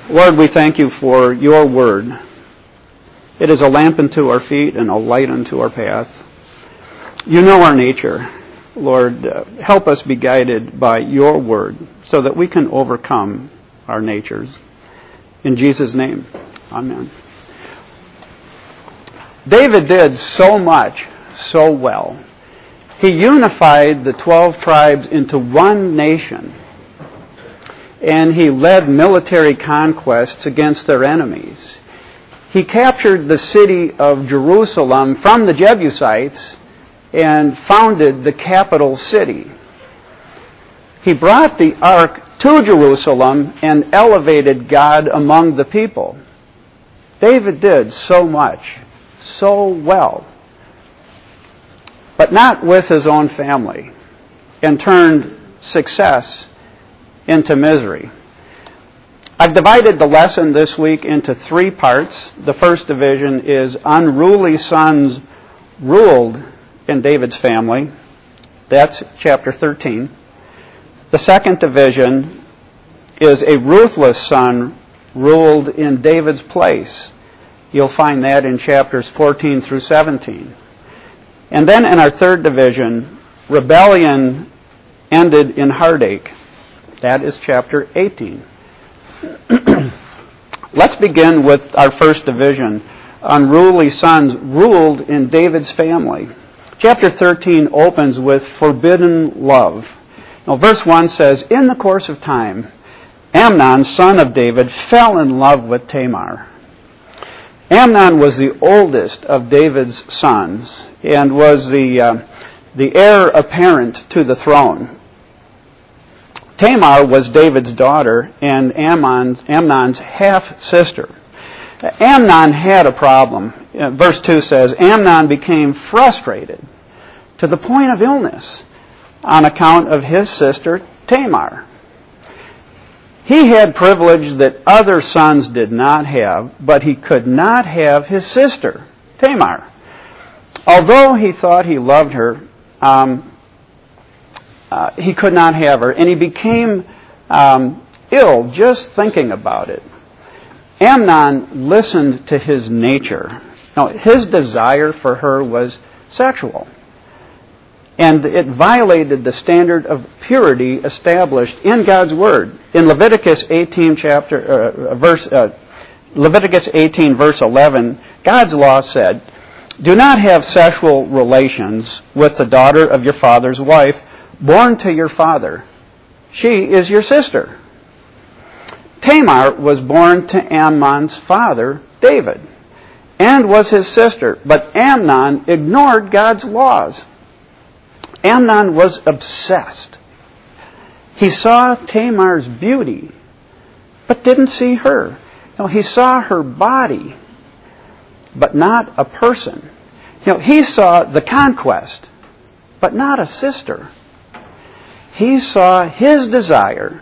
Lord, we thank you for your word. It is a lamp unto our feet and a light unto our path. You know our nature. Lord, help us be guided by your word so that we can overcome our natures. In Jesus' name, amen. David did so much, so well. He unified the 12 tribes into one nation, and he led military conquests against their enemies. He captured the city of Jerusalem from the Jebusites and founded the capital city. He brought the ark to Jerusalem and elevated God among the people. David did so much, so well, but not with his own family, and turned success into misery. I've divided the lesson this week into 3 parts. The first division is unruly sons ruled in David's family. That's chapter 13. The second division is a ruthless son ruled in David's place. You'll find that in chapters 14 through 17. And then in our third division, rebellion ended in heartache. That is chapter 18. Let's begin with our first division. Unruly sons ruled in David's family. Chapter 13 opens with forbidden love. Now, verse 1 says, "In the course of time, Amnon, son of David, fell in love with Tamar." Amnon was the oldest of David's sons and was the heir apparent to the throne. Tamar was David's daughter and Amnon's half-sister. Amnon had a problem. Verse 2 says, Amnon became frustrated to the point of illness on account of his sister Tamar. He had privilege that other sons did not have, but he could not have his sister, Tamar. Although he thought he loved her, he could not have her, and he became ill just thinking about it. Amnon listened to his nature. Now, his desire for her was sexual, and it violated the standard of purity established in God's Word. In Leviticus 18, Leviticus 18, verse 11, God's law said, "Do not have sexual relations with the daughter of your father's wife, born to your father. She is your sister." Tamar was born to Amnon's father, David, and was his sister, but Amnon ignored God's laws. Amnon was obsessed. He saw Tamar's beauty, but didn't see her. No, he saw her body, but not a person. He saw the conquest, but not a sister. He saw his desire,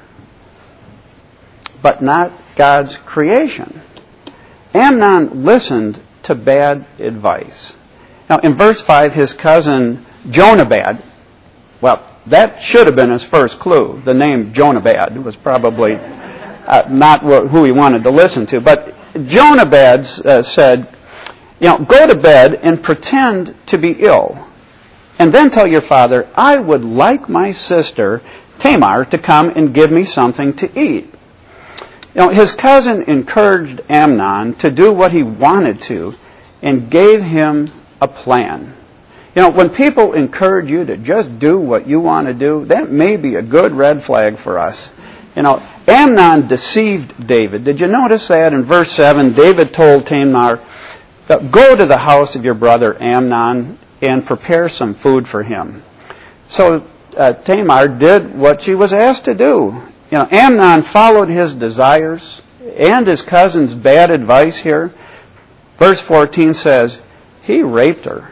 but not God's creation. Amnon listened to bad advice. Now, in verse 5, his cousin Jonabad, well, that should have been his first clue. The name Jonabad was probably not who he wanted to listen to. But Jonabad said, go to bed and pretend to be ill. And then tell your father, I would like my sister Tamar to come and give me something to eat. His cousin encouraged Amnon to do what he wanted to and gave him a plan. When people encourage you to just do what you want to do, that may be a good red flag for us. Amnon deceived David. Did you notice that in verse 7? David told Tamar, go to the house of your brother Amnon and prepare some food for him. So Tamar did what she was asked to do. Amnon followed his desires and his cousin's bad advice here. Verse 14 says, he raped her.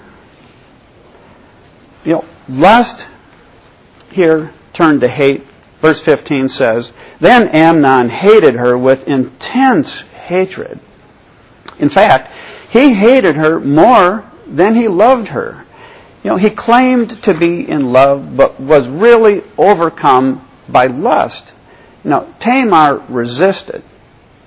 Lust here turned to hate. Verse 15 says, then Amnon hated her with intense hatred. In fact, he hated her more than he loved her. He claimed to be in love, but was really overcome by lust. Tamar resisted.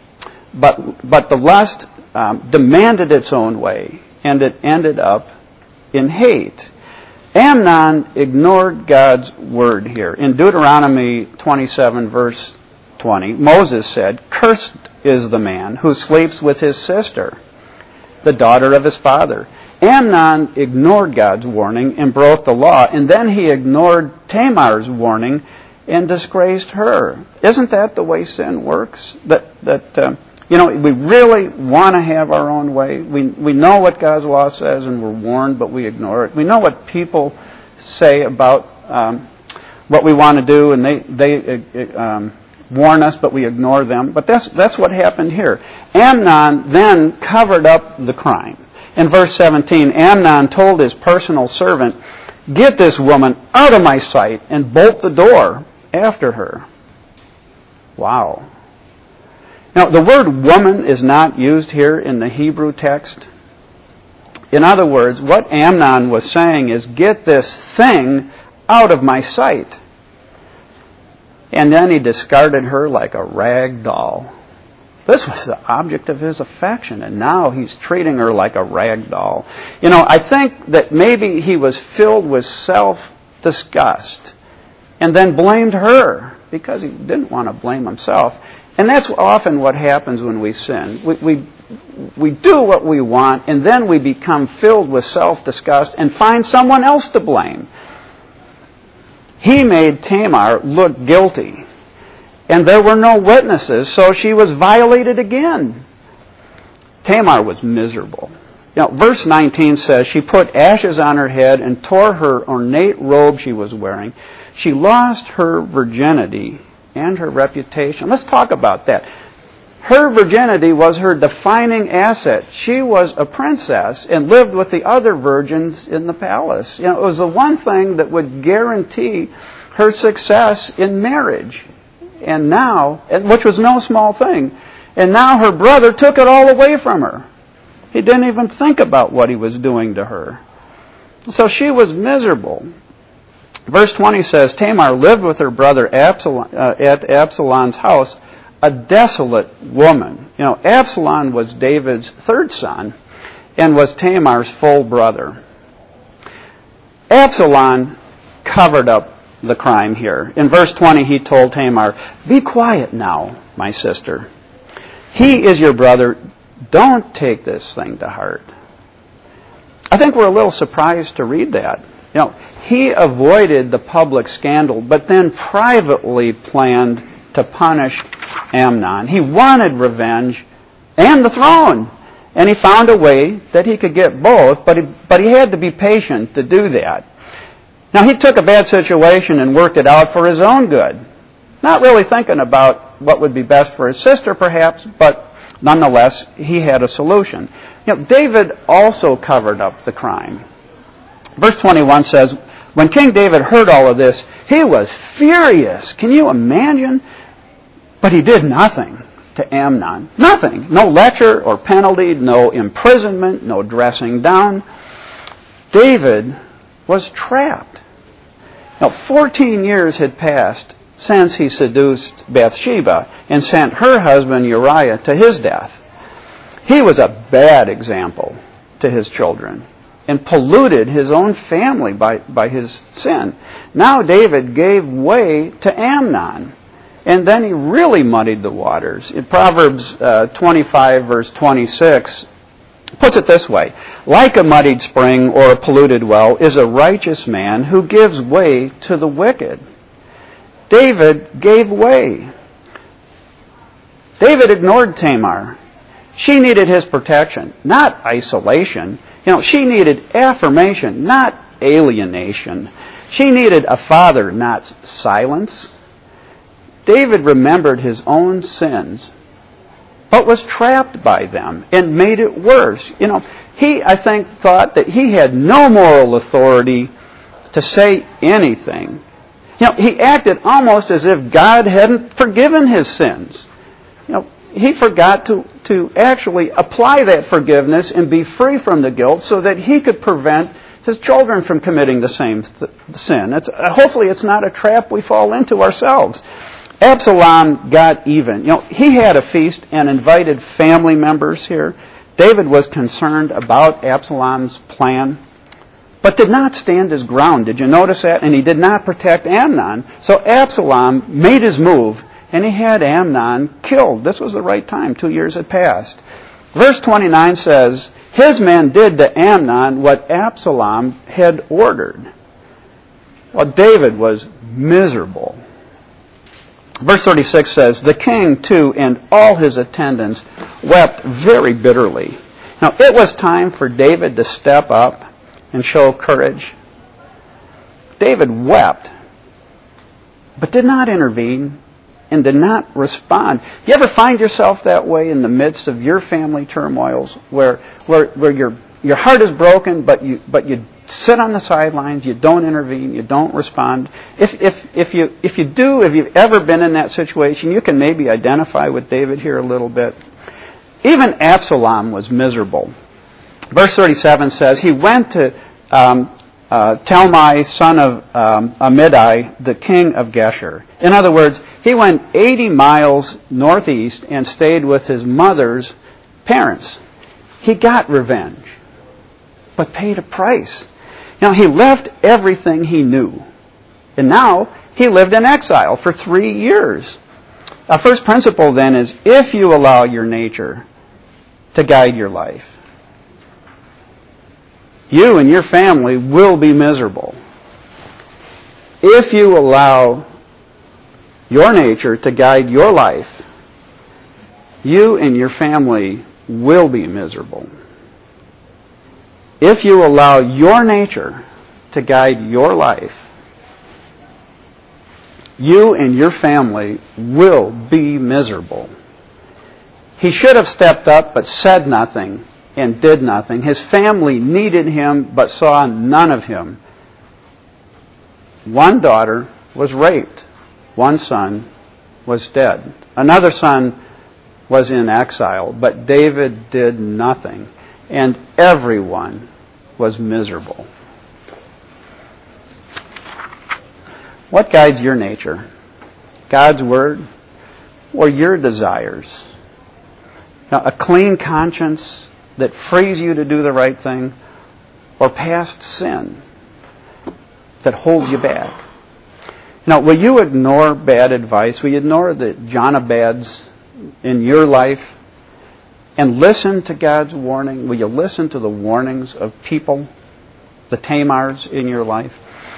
but the lust demanded its own way, and it ended up in hate. Amnon ignored God's word here. In Deuteronomy 27, verse 20, Moses said, "Cursed is the man who sleeps with his sister, the daughter of his father." Amnon ignored God's warning and broke the law, and then he ignored Tamar's warning and disgraced her. Isn't that the way sin works? We really want to have our own way. We know what God's law says, and we're warned, but we ignore it. We know what people say about what we want to do, and they warn us, but we ignore them. But that's what happened here. Amnon then covered up the crime. In verse 17, Amnon told his personal servant, "Get this woman out of my sight and bolt the door after her." Wow. Now, the word woman is not used here in the Hebrew text. In other words, what Amnon was saying is, get this thing out of my sight. And then he discarded her like a rag doll. This was the object of his affection, and now he's treating her like a rag doll. I think that maybe he was filled with self-disgust and then blamed her because he didn't want to blame himself. And that's often what happens when we sin. We do what we want, and then we become filled with self-disgust and find someone else to blame. He made Tamar look guilty, and there were no witnesses, so she was violated again. Tamar was miserable. Verse 19 says, she put ashes on her head and tore her ornate robe she was wearing. She lost her virginity and her reputation. Let's talk about that. Her virginity was her defining asset. She was a princess and lived with the other virgins in the palace. It was the one thing that would guarantee her success in marriage. And now, which was no small thing, and now her brother took it all away from her. He didn't even think about what he was doing to her. So she was miserable. Verse 20 says, Tamar lived with her brother Absalom, at Absalom's house, a desolate woman. Absalom was David's third son and was Tamar's full brother. Absalom covered up the crime here. In verse 20, he told Tamar, "Be quiet now, my sister. He is your brother. Don't take this thing to heart." I think we're a little surprised to read that. He avoided the public scandal, but then privately planned to punish Amnon. He wanted revenge and the throne, and he found a way that he could get both, but he had to be patient to do that. Now, he took a bad situation and worked it out for his own good, not really thinking about what would be best for his sister, perhaps, but nonetheless, he had a solution. David also covered up the crime. Verse 21 says, when King David heard all of this, he was furious. Can you imagine? But he did nothing to Amnon. Nothing. No lecture or penalty, no imprisonment, no dressing down. David was trapped. 14 years had passed since he seduced Bathsheba and sent her husband Uriah to his death. He was a bad example to his children and polluted his own family by his sin. Now David gave way to Amnon, and then he really muddied the waters. In Proverbs 25, verse 26, puts it this way: like a muddied spring or a polluted well is a righteous man who gives way to the wicked. David gave way. David ignored Tamar. She needed his protection, not isolation. She needed affirmation, not alienation. She needed a father, not silence. David remembered his own sins, but was trapped by them and made it worse. He, I think, thought that he had no moral authority to say anything. He acted almost as if God hadn't forgiven his sins. He forgot to actually apply that forgiveness and be free from the guilt so that he could prevent his children from committing the same sin. Hopefully it's not a trap we fall into ourselves. Absalom got even. He had a feast and invited family members here. David was concerned about Absalom's plan, but did not stand his ground. Did you notice that? And he did not protect Amnon. So Absalom made his move, and he had Amnon killed. This was the right time. 2 years had passed. Verse 29 says, his men did to Amnon what Absalom had ordered. Well, David was miserable. Verse 36 says, the king, too, and all his attendants wept very bitterly. Now, it was time for David to step up and show courage. David wept, but did not intervene and did not respond. You ever find yourself that way in the midst of your family turmoils where your heart is broken, but you sit on the sidelines, you don't intervene, you don't respond? If you've ever been in that situation, you can maybe identify with David here a little bit. Even Absalom was miserable. Verse 37 says, he went to Talmai, son of Amidai, the king of Geshur. In other words, he went 80 miles northeast and stayed with his mother's parents. He got revenge, but paid a price. He left everything he knew. And now he lived in exile for 3 years. Our first principle then is, if you allow your nature to guide your life, you and your family will be miserable. If you allow your nature to guide your life, you and your family will be miserable. If you allow your nature to guide your life, you and your family will be miserable. He should have stepped up but said nothing and did nothing. His family needed him but saw none of him. One daughter was raped. One son was dead. Another son was in exile, but David did nothing. And everyone was miserable. What guides your nature? God's Word or your desires? Now, a clean conscience that frees you to do the right thing, or past sin that holds you back? Now, will you ignore bad advice? Will you ignore the Jonabads in your life and listen to God's warning? Will you listen to the warnings of people, the Tamars in your life?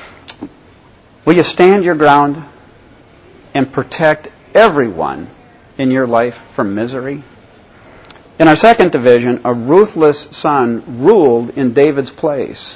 Will you stand your ground and protect everyone in your life from misery? In our second division, a ruthless son ruled in David's place.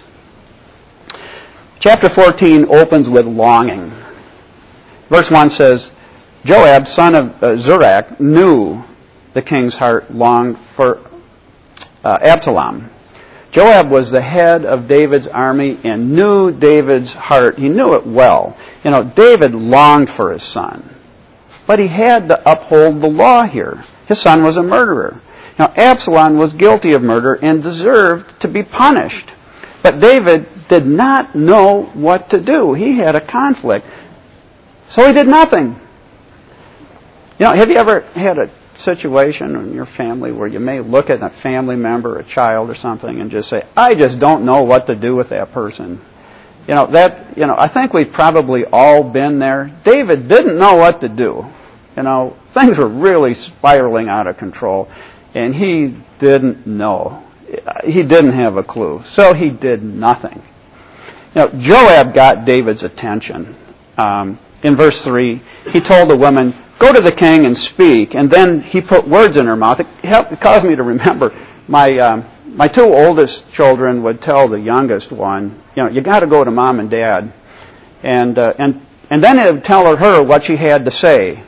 Chapter 14 opens with longing. Verse 1 says, Joab, son of Zerach, knew the king's heart longed for Absalom. Joab was the head of David's army and knew David's heart. He knew it well. David longed for his son, but he had to uphold the law here. His son was a murderer. Now, Absalom was guilty of murder and deserved to be punished. But David did not know what to do. He had a conflict. So he did nothing. Have you ever had a situation in your family where you may look at a family member, a child or something, and just say, I just don't know what to do with that person? I think we've probably all been there. David didn't know what to do. Things were really spiraling out of control. And he didn't know. He didn't have a clue. So he did nothing. Joab got David's attention. In verse 3, he told the woman, go to the king and speak. And then he put words in her mouth. It caused me to remember my two oldest children would tell the youngest one, you got to go to mom and dad. And then it would tell her what she had to say.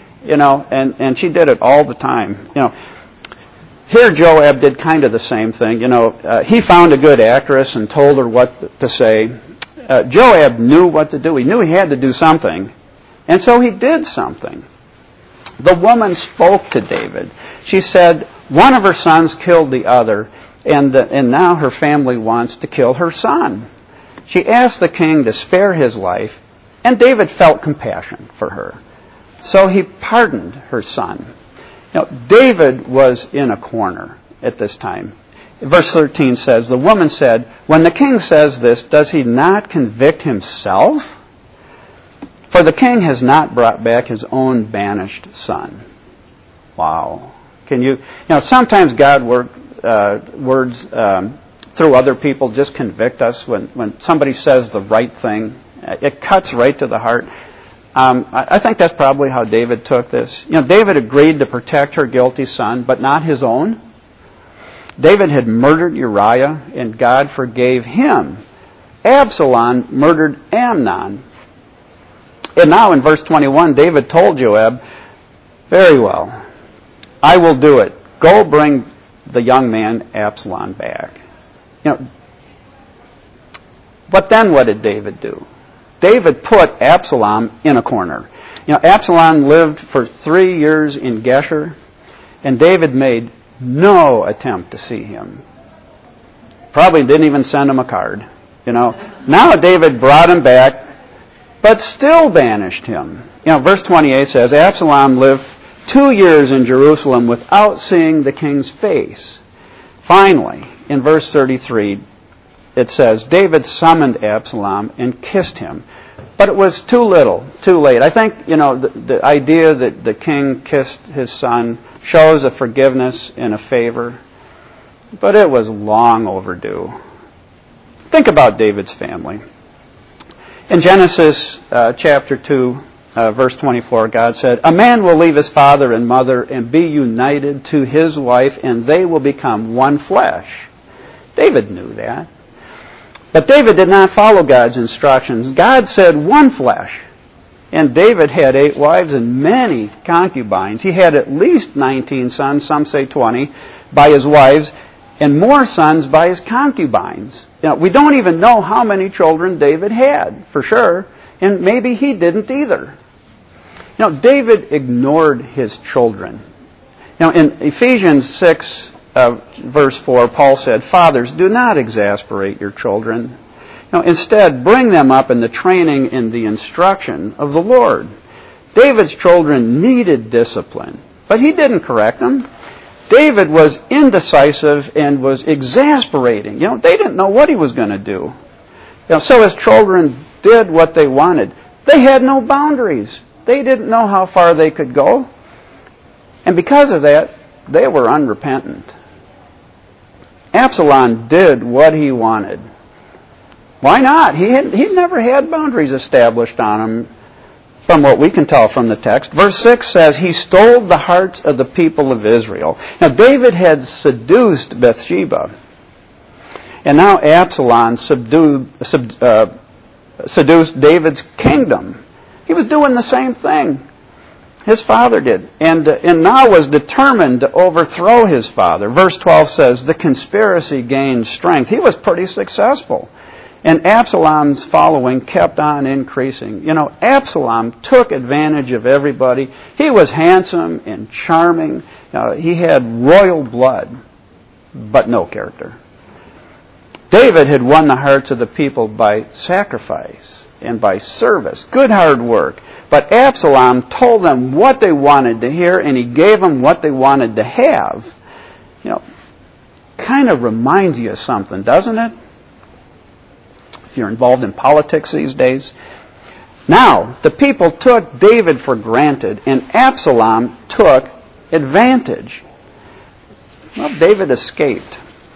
And she did it all the time. Here Joab did kind of the same thing. He found a good actress and told her what to say. Joab knew what to do. He knew he had to do something. And so he did something. The woman spoke to David. She said, one of her sons killed the other, and now her family wants to kill her son. She asked the king to spare his life, and David felt compassion for her. So he pardoned her son. Now, David was in a corner at this time. Verse 13 says, the woman said, when the king says this, does he not convict himself? For the king has not brought back his own banished son. Wow. Sometimes God words through other people just convict us when somebody says the right thing. It cuts right to the heart. I think that's probably how David took this. David agreed to protect her guilty son, but not his own. David had murdered Uriah, and God forgave him. Absalom murdered Amnon. And now in verse 21, David told Joab, very well, I will do it. Go bring the young man Absalom back. But then what did David do? David put Absalom in a corner. Absalom lived for 3 years in Geshur, and David made no attempt to see him. Probably didn't even send him a card. Now David brought him back, but still banished him. Verse 28 says, Absalom lived 2 years in Jerusalem without seeing the king's face. Finally, in verse 33, it says, David summoned Absalom and kissed him. But it was too little, too late. I think, the idea that the king kissed his son shows a forgiveness and a favor. But it was long overdue. Think about David's family. In Genesis chapter 2, verse 24, God said, a man will leave his father and mother and be united to his wife, and they will become one flesh. David knew that. But David did not follow God's instructions. God said one flesh. And David had 8 wives and many concubines. He had at least 19 sons, some say 20, by his wives, and more sons by his concubines. We don't even know how many children David had, for sure, and maybe he didn't either. David ignored his children. In Ephesians 6, verse 4, Paul said, fathers, do not exasperate your children. Instead, bring them up in the training and the instruction of the Lord. David's children needed discipline, but he didn't correct them. David was indecisive and was exasperating. They didn't know what he was going to do. So his children did what they wanted. They had no boundaries. They didn't know how far they could go. And because of that, they were unrepentant. Absalom did what he wanted. Why not? He'd never had boundaries established on him, from what we can tell from the text. Verse 6 says, he stole the hearts of the people of Israel. Now, David had seduced Bathsheba. And now Absalom seduced David's kingdom. He was doing the same thing his father did. And now was determined to overthrow his father. Verse 12 says, the conspiracy gained strength. He was pretty successful. And Absalom's following kept on increasing. Absalom took advantage of everybody. He was handsome and charming. He had royal blood, but no character. David had won the hearts of the people by sacrifice and by service. Good hard work. But Absalom told them what they wanted to hear, and he gave them what they wanted to have. Kind of reminds you of something, doesn't it? If you're involved in politics these days. Now, the people took David for granted, and Absalom took advantage. Well, David escaped.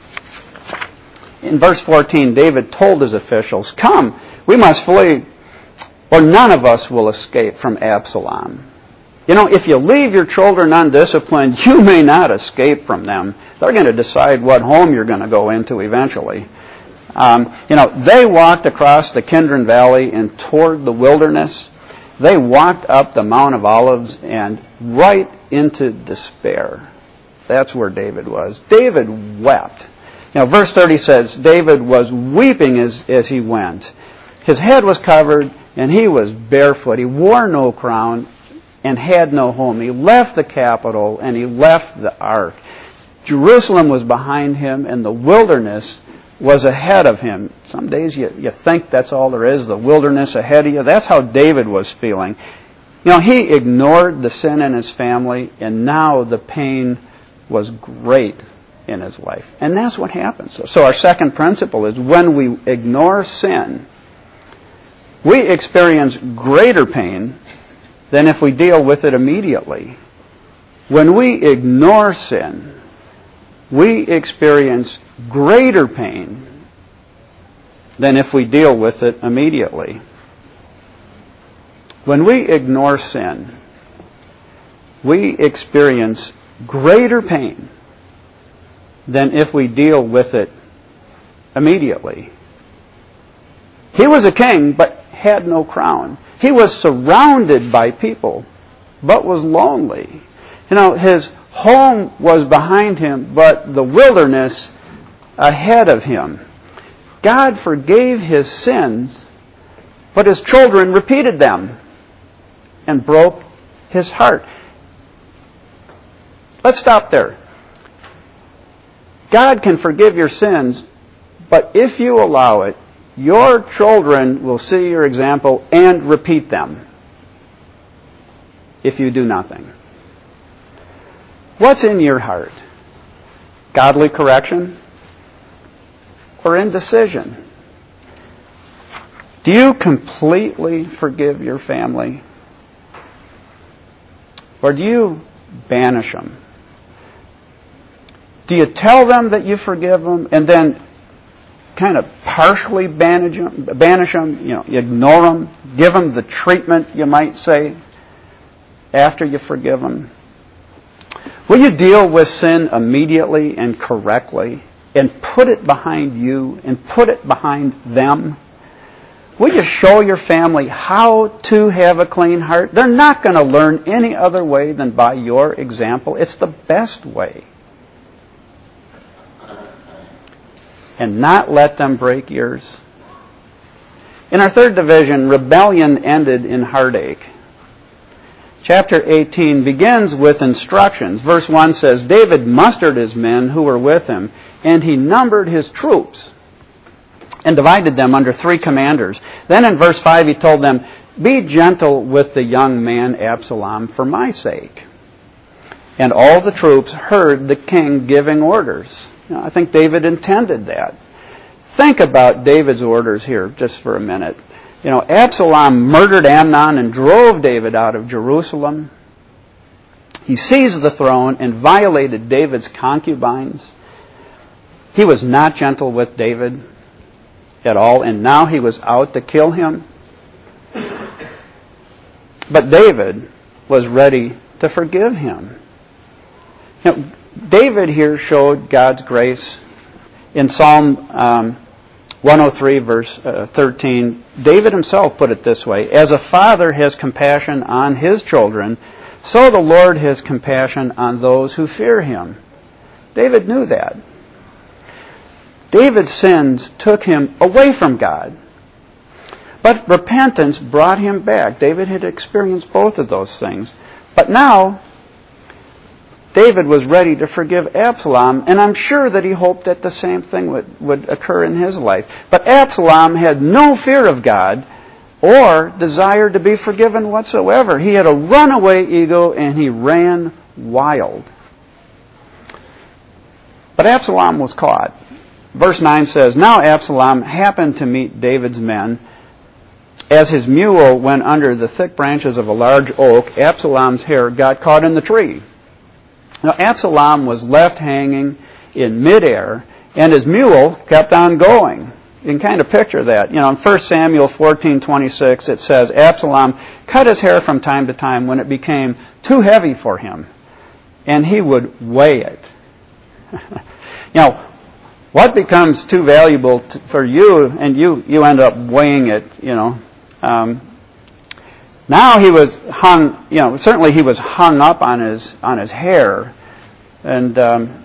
In verse 14, David told his officials, come, we must flee, or none of us will escape from Absalom. If you leave your children undisciplined, you may not escape from them. They're going to decide what home you're going to go into eventually. They walked across the Kidron Valley and toward the wilderness. They walked up the Mount of Olives and right into despair. That's where David was. David wept. Verse 30 says, David was weeping as he went. His head was covered and he was barefoot. He wore no crown and had no home. He left the capital and he left the ark. Jerusalem was behind him and the wilderness was ahead of him. Some days you think that's all there is, the wilderness ahead of you. That's how David was feeling. He ignored the sin in his family, and now the pain was great in his life. And that's what happens. So our second principle is when we ignore sin, we experience greater pain than if we deal with it immediately. When we ignore sin, we experience greater pain than if we deal with it immediately. When we ignore sin, we experience greater pain than if we deal with it immediately. He was a king, but had no crown. He was surrounded by people, but was lonely. His home was behind him, but the wilderness ahead of him. God forgave his sins, but his children repeated them and broke his heart. Let's stop there. God can forgive your sins, but if you allow it, your children will see your example and repeat them if you do nothing. What's in your heart? Godly correction or indecision? Do you completely forgive your family? Or do you banish them? Do you tell them that you forgive them and then kind of partially banish them, ignore them, give them the treatment, you might say, after you forgive them? Will you deal with sin immediately and correctly and put it behind you and put it behind them? Will you show your family how to have a clean heart? They're not going to learn any other way than by your example. It's the best way. And not let them break yours. In our third division, rebellion ended in heartache. Chapter 18 begins with instructions. Verse 1 says, David mustered his men who were with him, and he numbered his troops and divided them under 3 commanders. Then in verse 5 he told them, Be gentle with the young man Absalom for my sake. And all the troops heard the king giving orders. I think David intended that. Think about David's orders here just for a minute. Absalom murdered Amnon and drove David out of Jerusalem. He seized the throne and violated David's concubines. He was not gentle with David at all, and now he was out to kill him. But David was ready to forgive him. David here showed God's grace. In Psalm 103, verse 13, David himself put it this way, As a father has compassion on his children, so the Lord has compassion on those who fear him. David knew that. David's sins took him away from God. But repentance brought him back. David had experienced both of those things. But now, David was ready to forgive Absalom, and I'm sure that he hoped that the same thing would occur in his life. But Absalom had no fear of God or desire to be forgiven whatsoever. He had a runaway ego, and he ran wild. But Absalom was caught. Verse 9 says, Now Absalom happened to meet David's men. As his mule went under the thick branches of a large oak, Absalom's hair got caught in the tree. Now Absalom was left hanging in midair, and his mule kept on going. You can kind of picture that. In 1 Samuel 14:26 it says, Absalom cut his hair from time to time when it became too heavy for him, and he would weigh it. What becomes too valuable for you, and you end up weighing it, Now he was hung, certainly he was hung up on his hair, and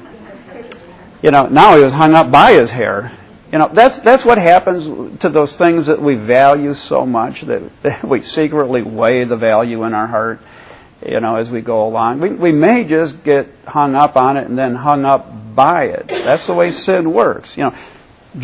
now he was hung up by his hair. That's what happens to those things that we value so much, that we secretly weigh the value in our heart, as we go along. We may just get hung up on it and then hung up by it. That's the way sin works.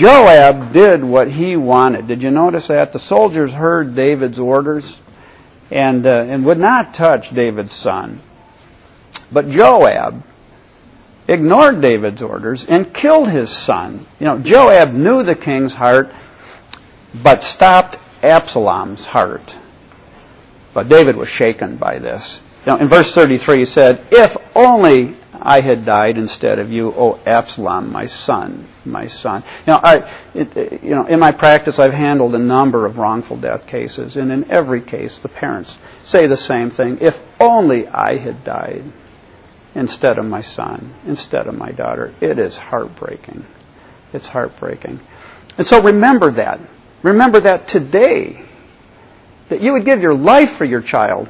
Joab did what he wanted. Did you notice that? The soldiers heard David's orders, and would not touch David's son. But Joab ignored David's orders and killed his son. Joab knew the king's heart, but stopped Absalom's heart. But David was shaken by this. In verse 33 he said, "If only I had died instead of you, O Absalom, my son, my son." In my practice I've handled a number of wrongful death cases, and in every case the parents say the same thing. If only I had died instead of my son, instead of my daughter. It is heartbreaking. It's heartbreaking. And so remember that. Remember that today, that you would give your life for your child.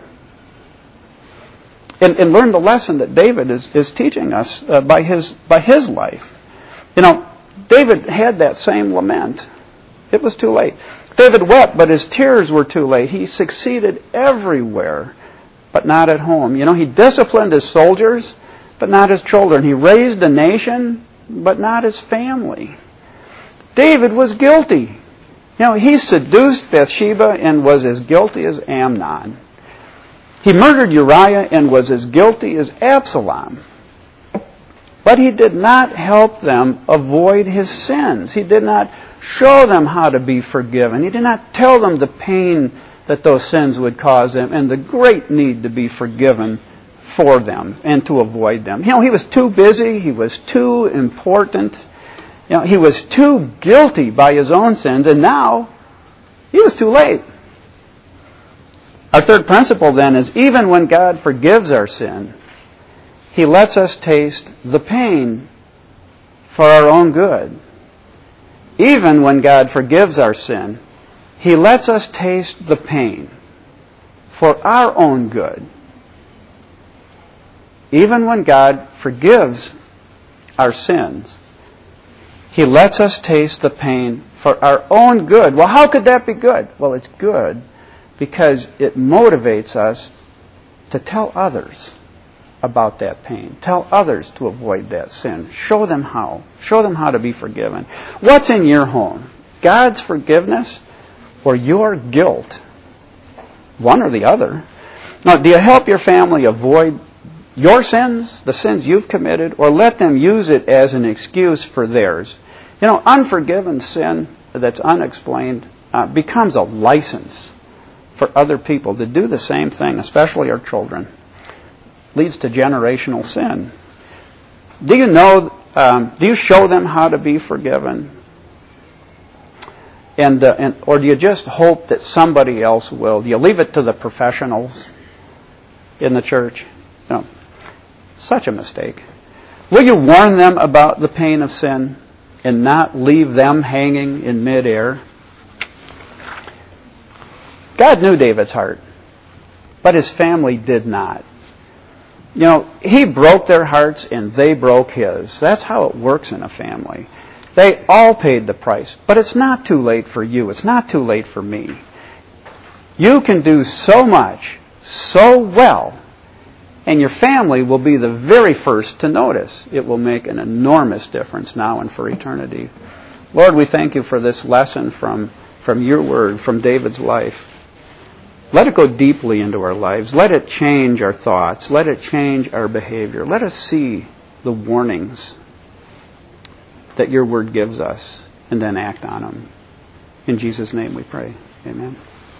And learn the lesson that David is teaching us by his life. David had that same lament. It was too late. David wept, but his tears were too late. He succeeded everywhere, but not at home. He disciplined his soldiers, but not his children. He raised a nation, but not his family. David was guilty. He seduced Bathsheba and was as guilty as Amnon. He murdered Uriah and was as guilty as Absalom. But he did not help them avoid his sins. He did not show them how to be forgiven. He did not tell them the pain that those sins would cause them and the great need to be forgiven for them and to avoid them. He was too busy. He was too important. He was too guilty by his own sins, and now he was too late. Our third principle then is even when God forgives our sin, He lets us taste the pain for our own good. Even when God forgives our sin, He lets us taste the pain for our own good. Even when God forgives our sins, He lets us taste the pain for our own good. Well, how could that be good? Well, it's good because it motivates us to tell others about that pain. Tell others to avoid that sin. Show them how. Show them how to be forgiven. What's in your home? God's forgiveness or your guilt? One or the other. Now, do you help your family avoid your sins, the sins you've committed, or let them use it as an excuse for theirs? Unforgiven sin that's unexplained becomes a license for other people to do the same thing, especially our children. Leads to generational sin. Do you show them how to be forgiven? Or do you just hope that somebody else will? Do you leave it to the professionals in the church? No. Such a mistake. Will you warn them about the pain of sin and not leave them hanging in midair? God knew David's heart, but his family did not. He broke their hearts and they broke his. That's how it works in a family. They all paid the price, but it's not too late for you. It's not too late for me. You can do so much, so well, and your family will be the very first to notice. It will make an enormous difference now and for eternity. Lord, we thank you for this lesson from your word, from David's life. Let it go deeply into our lives. Let it change our thoughts. Let it change our behavior. Let us see the warnings that your word gives us and then act on them. In Jesus' name we pray. Amen.